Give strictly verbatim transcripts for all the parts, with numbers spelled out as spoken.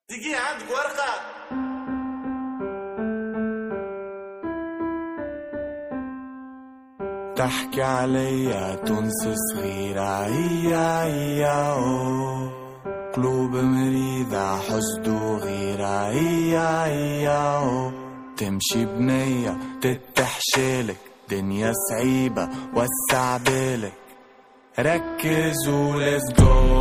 تجي عندك ورقة تحكي عليا تونس صغيرة هي هي أوه. قلوب مريضة حسد وغيرة هي هي أوه. تمشي بنية تتحشيلك دنيا صعيبة وسع بالك ركز وليتس جو.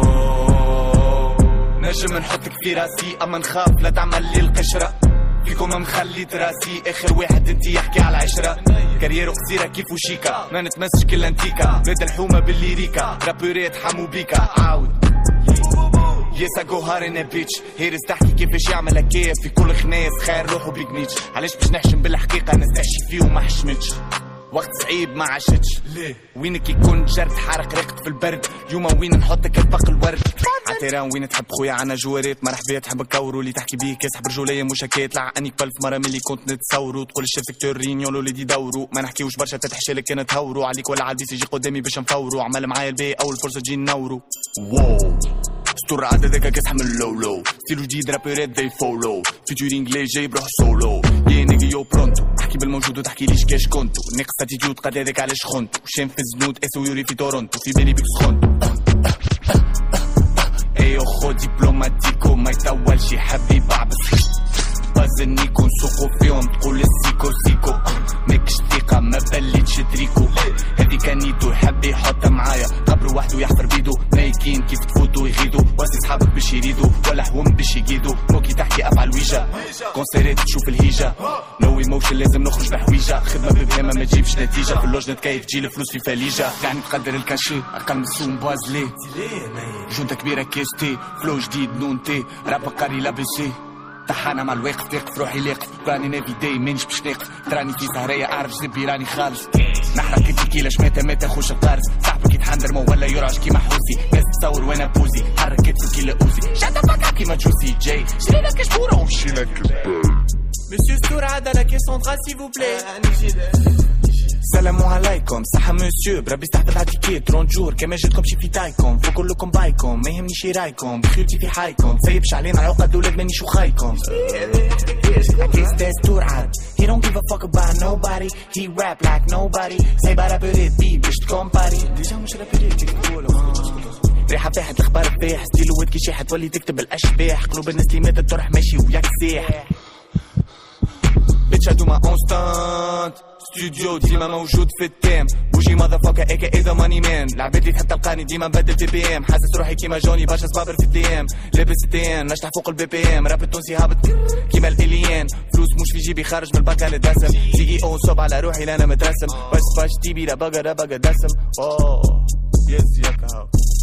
نجم نحطك في راسي اما نخاف لا تعمل لي القشرة فيكم مخلي تراسي اخر واحد انتي يحكي على عشرة كاريرو قصيرة كيف وشيكا ما نتمسش كل انتيكا بيت الحومة بالليريكا رابوريت حمو بيكا عاود يسا جو هارين بيتش هيرز تحكي كيفاش يعمل هكايا في كل خناس خير روحو بيكنيتش علاش باش نحشم بالحقيقة نستعشي فيه وما حشمتش وقت صعيب ما عشتش ليه وينك يكون جرد حارق ريقت في البرد يوما وين نحطك الباق الورد عتيران وين تحب خويا عنا جوارات مرحبا تحب كورو اللي تحكي بيه كاسحب رجولية مشاكات لعاني قبل في مرة ملي كنت نتصورو تقول الشيف سيكتور رينيون اللي دي دورو ما نحكيوش برشا تتحشيلك كانت هورو عليك ولا عالبيس يجي قدامي باش نفورو عمل معايا الباقي اول فرصة تجي نورو واو ستور عددك كاسح من اللولو ستيلو جديد رابيرات دي فولو فيتورينج لي جاي بروح سولو يا نيجي يو برونتو احكي بالموجود وتحكي ليش كاش كنتو ناقص اتيتيود قد هذاك علاش خنتو شام في الزنود اسو يوري في تورونتو في بالي بيك سخنتو ايو خو دبلوماتيكو ما يطول شي حبي بعبس بازنيكو نسوقو فيهم تقول السيكو سيكو ماكش ثقة ما بليتش تريكو هذي كانيتو يحب يحط معايا قبرو وحدو يحفر بيدو نايكين كيف تفوتو يغيدو واسي صحابك باش يريدو ولا حوم باش يقيدو موكي تحكي افعل ويجا كونسيرات تشوف الهيجة نو ايموشن لازم نخرج بحويجة خدمة ببهامة ما تجيبش نتيجة في اللوج نتكيف تجي الفلوس في فليجة يعني تقدر الكاشي اقل من السوم بوازلي جونتا كبيرة كيستي فلو جديد نون تي راب قاري لابسي تحانا مع الواقف تاقف روحي لاقف راني نافي داي منش باش ناقف تراني في سهرية اعرف زبي راني خالص نحرق كيف كيلاش ماتا ماتا خوش القارس صاحبك يتحندر مو ولا يرعش كيما حوسي ناس تصور وانا بوزي حرك كتفك كيلا اوزي شاتا فاكا كيما جوسي جاي شري لك شبورة ومشي لك Monsieur Stour عاد la caisse centrale s'il vous plaît. سلام عليكم صحة مسيو بربي استحضر عتيكيت رونجور كما جاتكم شي في تايكم فوق كلكم بايكم ما يهمني شي رايكم بخيولتي في حايكم تسيبش علينا عقد ولاد ماني شو خايكم It's that Stour عاد He don't give a fuck about nobody He rap like nobody سايبة رابريت بي باش تكون باري ديجا مش رابريت كيف تقولوا ريحة فاحت الأخبار فاح ستيلو واد كي شاحت تولي تكتب الأشباح قلوب الناس اللي ماتت تروح ماشي وياك ساح بيتش هادوما اونستانت ستوديو ديما موجود في التيم بوجي ماذا فوكا ايكا اذا ماني مان لعبت لي تحب تلقاني ديما نبدل في بي ام حاسس روحي كيما جوني برشا صبابر في الدي ام لابس التيان نشطح فوق البي بي ام راب التونسي هابط كيما الاليان فلوس مش في جيبي خارج من البنك للدسم تيجي او نصب على روحي لا انا مترسم بس باش تيبي لا بقى لا بقى دسم اوه يس ياك هاو